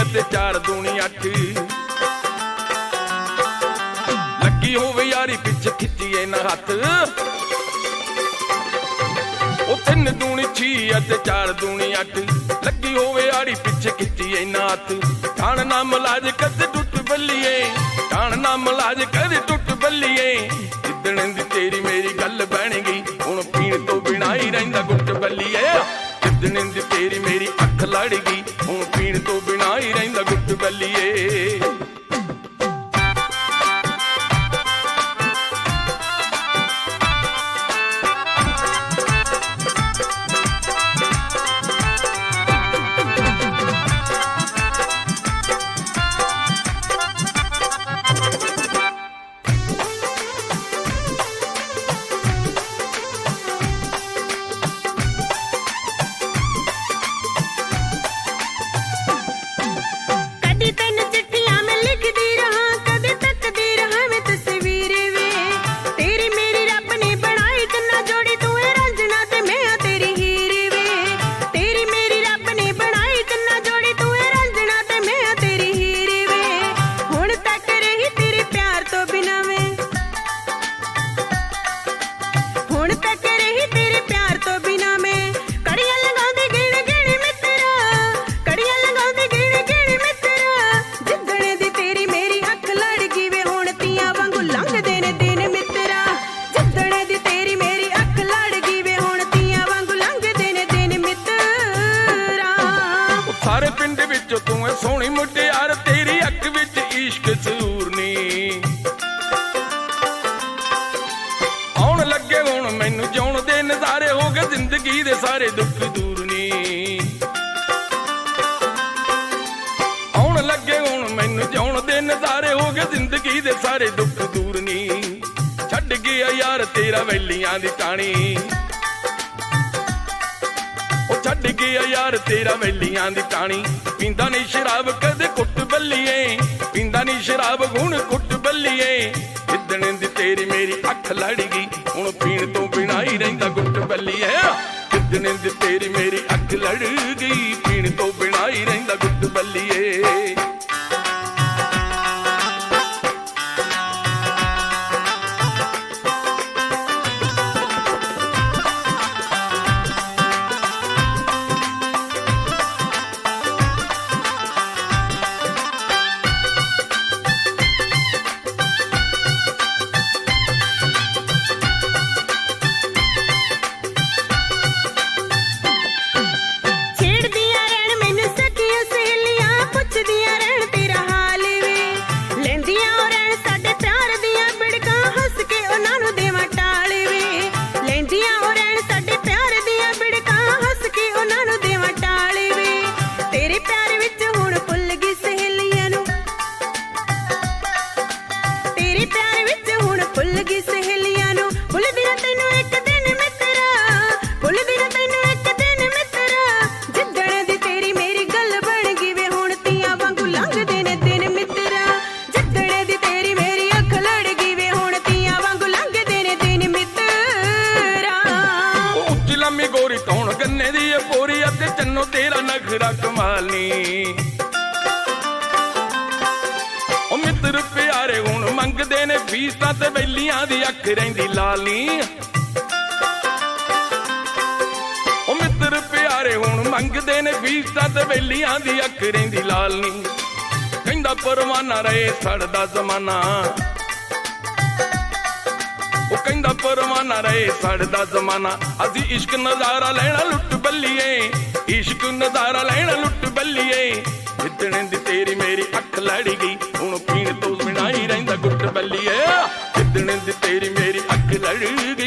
ਅਤੇ 4 ਦੂਣੀ 8 ਲੱਗੀ ਹੋਵੇ ਯਾਰੀ ਪਿੱਛੇ ਖਿੱਚੀਏ ਨਾ ਹੱਥ ਉਹ 3 ਦੂਣੀ 6 ਅਤੇ 4 ਦੂਣੀ 8 ਲੱਗੀ ਹੋਵੇ ਯਾਰੀ ਪਿੱਛੇ ਖਿੱਚੀਏ ਨਾ ਹੱਥ ਕਾਣ ਨਾ ਮਲਾਜ ਕਦੇ ਟੁੱਟ ਬੱਲੀਏ ਕਾਣ ਨਾ ਮਲਾਜ ਕਦੇ ਟੁੱਟ ਬੱਲੀਏ ਜਿੱਦਣ ਦੀ ਤੇਰੀ ਮੇਰੀ ਗੱਲ ਬਣ ਗਈ ਹੁਣ ਪੀਣ ਤੋਂ ਬਿਨਾਂ ਹੀ ਰਹਿੰਦਾ ਗੁੱਟ ਬੱਲੀਏ ਜਿੱਦਣ ਦੀ ਤੇਰੀ ਮੇਰੀ ਅੱਖ ਲੜ ਗਈ ਹੁਣ ਪੀਣ ਤੋਂ ਬਿਨਾਂ ਹੀ ਰਹਿੰਦਾ ਗੁੱਟ ਬੱਲੀਏ ਸਾਰੇ ਪਿੰਡ ਵਿੱਚ ਤੂੰ ਸੋਹਣੀ ਮੁਟਿਆਰ ਤੇਰੀ ਅੱਖ ਵਿੱਚ ਇਸ਼ਕ ਸੂਰਨੀ ਆਉਣ ਲੱਗੇ ਹੁਣ ਮੈਨੂੰ ਜਿਉਣ ਦੇ ਨਜ਼ਾਰੇ ਹੋ ਗਏ ਜ਼ਿੰਦਗੀ ਦੇ ਸਾਰੇ ਦੁੱਖ ਦੂਰ ਨੀ ਆਉਣ ਲੱਗੇ ਹੁਣ ਮੈਨੂੰ ਜਿਉਣ ਦੇ ਨਜ਼ਾਰੇ ਹੋ ਗਏ ਜ਼ਿੰਦਗੀ ਦੇ ਸਾਰੇ ਦੁੱਖ ਦੂਰ ਨੀ ਛੱਡ ਗਿਆ ਯਾਰ ਤੇਰਾ ਵੈਲੀਆਂ ਦੀ ਟਾਣੀ ਛੱਡ ਗਿਆ ਯਾਰ ਤੇਰਾ ਵੈਲੀਆਂ ਦੀ ਟਾਣੀ ਪੀਂਦਾ ਨਹੀਂ ਸ਼ਰਾਬ ਕਦੇ ਕੁੱਟ ਬੱਲੀਏ ਪੀਂਦਾ ਨਹੀਂ ਸ਼ਰਾਬ ਹੁਣ ਕੁੱਟ ਬੱਲੀਏ ਜਿੱਦਣ ਦੀ ਤੇਰੀ ਮੇਰੀ ਅੱਖ ਲੜ ਗਈ ਹੁਣ ਪੀਣ ਤੋਂ ਬਿਨਾਂ ਹੀ ਰਹਿੰਦਾ ਗੁੱਟ ਬੱਲੀਏ ਜਿੱਦਣ ਦੀ ਤੇਰੀ ਮੇਰੀ ਅੱਖ ਲੜ ਗਈ ਪੀਣ ਤੋਂ ਬਿਨਾਂ ਹੀ ਰਹਿੰਦਾ ਗੁੱਟ ਬੱਲੀਏ ਗੋਰੀ ਕੌਣ ਗੰਨੇ ਦੀ ਪੋਰੀ ਅਤੇ ਚੰਨੋ ਤੇਰਾ ਨਖਰਾ ਕਮਾਲੀ ਉਹ ਮਿੱਤਰ ਪਿਆਰੇ ਹੁਣ ਮੰਗਦੇ ਨੇ ਫੀਸਾਂ ਤੇ ਬੈਲੀਆਂ ਦੀ ਅੱਖ ਰਹਿੰਦੀ ਲਾਲੀ ਉਹ ਮਿੱਤਰ ਪਿਆਰੇ ਹੁਣ ਮੰਗਦੇ ਨੇ ਫੀਸਾਂ ਤੇ ਬੈਲੀਆਂ ਦੀ ਅੱਖ ਰਹਿੰਦੀ ਲਾਲੀ ਕਹਿੰਦਾ ਪਰਵਾਨਾ ਰਹੇ ਸੜਦਾ ਜ਼ਮਾਨਾ ਉਹ ਕਹਿੰਦਾ ਪਰਵਾਨਾ ਰਹੇ ਸੜਦਾ ਜ਼ਮਾਨਾ ਅਸੀਂ ਇਸ਼ਕ ਨਜ਼ਾਰਾ ਲੈਣਾ ਲੁੱਟ ਬੱਲੀਏ ਇਸ਼ਕ ਨਜ਼ਾਰਾ ਲੈਣਾ ਲੁੱਟ ਬੱਲੀਏ ਜਿੱਦਣ ਦੀ ਤੇਰੀ ਮੇਰੀ ਅੱਖ ਲੜ ਗਈ ਹੁਣ ਪੀਣ ਤੋਂ ਬਿਨਾਂ ਹੀ ਰਹਿੰਦਾ ਗੁੱਟ ਬੱਲੀਏ ਜਿੱਦਣ ਦੀ ਤੇਰੀ ਮੇਰੀ ਅੱਖ ਲੜ ਗਈ